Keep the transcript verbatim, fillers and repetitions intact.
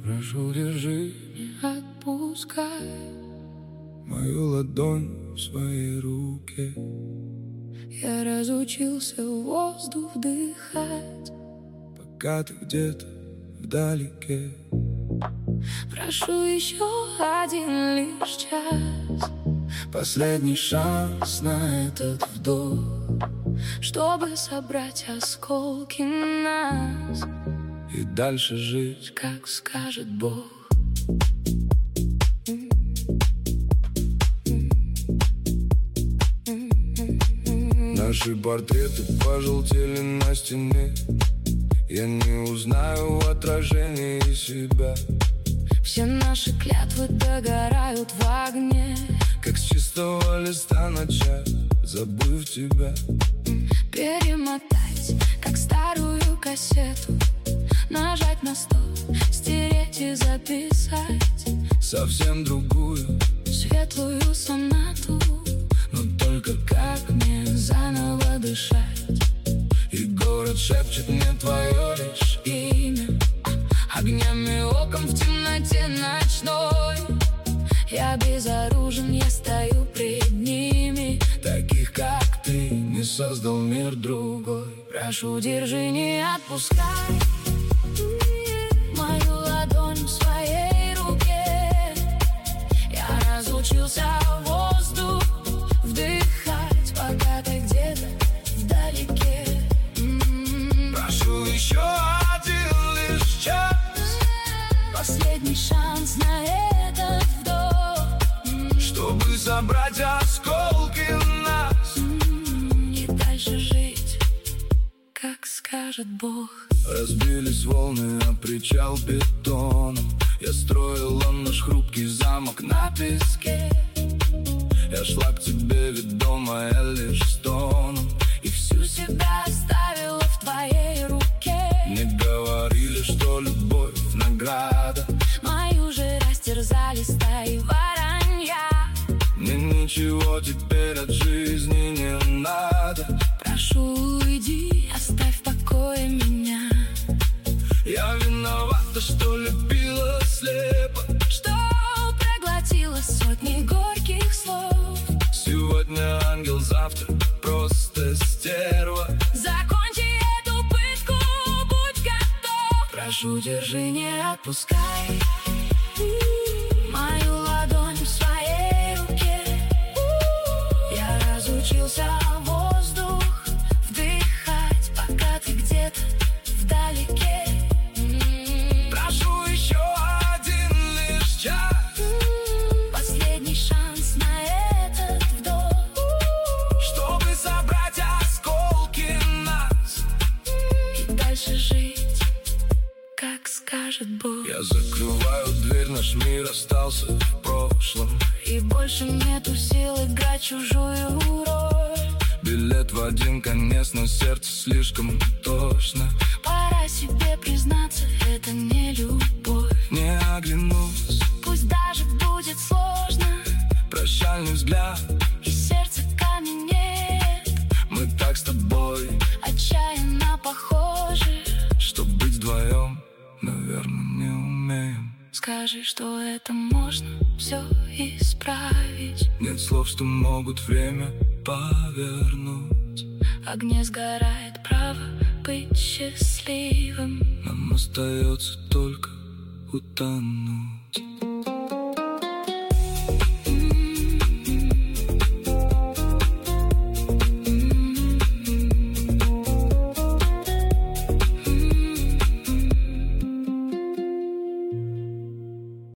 Прошу, держи, не отпускай мою ладонь в своей руке. Я разучился воздух вдыхать, пока ты где-то вдалеке. Прошу еще один лишь час, последний шанс на этот вдох, чтобы собрать осколки нас и дальше жить, как скажет Бог. Наши портреты пожелтели на стене. Я не узнаю в отражении себя. Все наши клятвы догорают в огне, как с чистого листа начать, забыв тебя. Перемотать, как старую кассету, нажать на стоп, стереть и записать совсем другую, светлую сонату. Но только как мне заново дышать? И город шепчет мне твое лишь имя, огнями окон в темноте ночной. Я безоружен, я стою пред ними. Таких, как ты, не создал мир другой. Прошу, держи, не отпускай мою ладонь в своей руке. Я разучился воздух вдыхать, пока ты где-то вдалеке. М-м-м. Прошу еще один лишь час, последний шанс на этот вдох, чтобы собрать осколки нас и дальше жить, как скажет Бог. Разбились волны о причал бетоном. Я строила наш хрупкий замок на песке. Я шла к тебе, ведомая лишь стоном, и всю себя оставила в твоей руке. Не говорили, что любовь награда. Мою же растерзали стаи воронья. Мне ничего теперь от жизни не надо. Прошу, уйди, оставь в покое меня. Я виновата, что любила слепо, что проглотила сотни горьких слов. Сегодня ангел, завтра просто стерва. Закончи эту пытку, будь готов. Прошу, держи, не отпускай мою ладонь в своей руке. Я разучился воздух вдыхать, пока ты где-то вдалеке. Прошу еще один лишь час, последний шанс на этот вдох, чтобы собрать осколки нас и дальше жить, как скажет Бог. Я закрываю дверь, наш мир остался в прошлом, и больше нету сил играть чужую роль. Билет в один конец, но сердце слишком тошно. Пора себе признаться, это не любовь. Не оглянусь, пусть даже будет сложно. Прощальный взгляд, и сердце каменеет. Мы так с тобой отчаянно похожи, что быть вдвоем, наверное, не умеем. Скажи, что это можно все исправить. Нет слов, что могут время повернуть. Огне сгорает право быть счастливым. Нам остается только утонуть.